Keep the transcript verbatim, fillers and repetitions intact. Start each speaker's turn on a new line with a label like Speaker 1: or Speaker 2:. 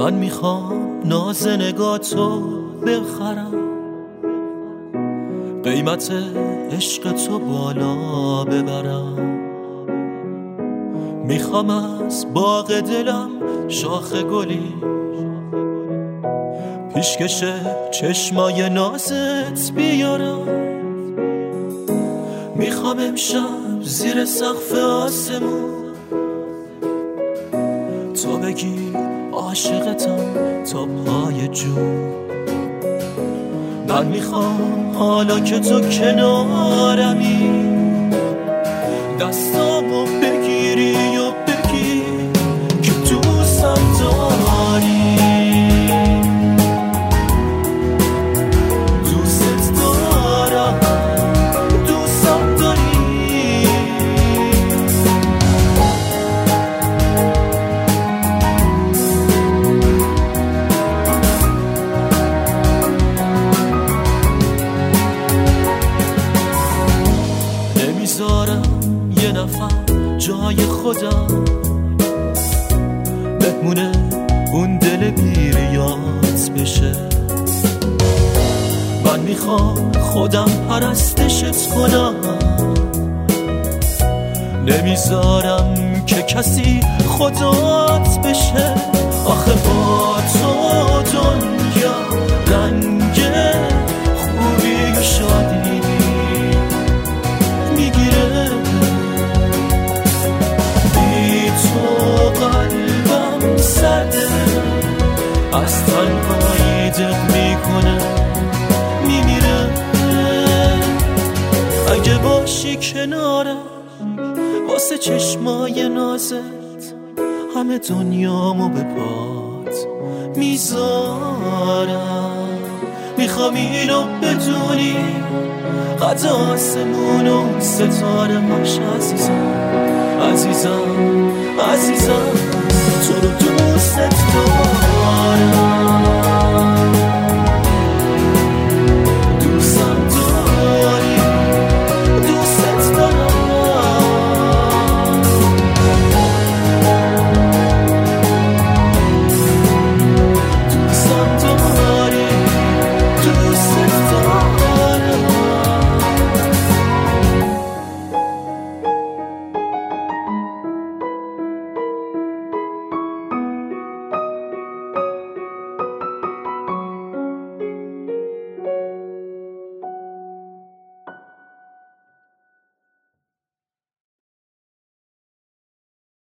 Speaker 1: من میخوام ناز نگاتو بخرم، قیمت عشق تو بالا ببرم. میخوام از باغ دلم شاخ گلی، پیشکش چشمای نازت بیارم. میخوام امشب زیر سقف آسمون تو بگی عاشقتم تا پای جون. من میخوام حالا که تو کنارمی دستامو بگیری و بگی که دوستم داری، دوست دارم، دوستم داری. نمیذارم یه نفر جای خودم بمونه اون دل بیریات بشه. من میخوام خودم پرستشت کنم، نمیذارم که کسی خدات بشه. آخه با تو دنیا رنگ خوبی و شادی میگیره، بی تو قلبم سرده، از تنهایی دق میکنه میمیره. اگه باشی کنارم واسه چشمای نازت همه دنیامو به پات میذارم. میخوام اینو بدونی قد آسمون و ستاره هاش عزیزم، عزیزم، عزیزم، تو رو دوست دارم.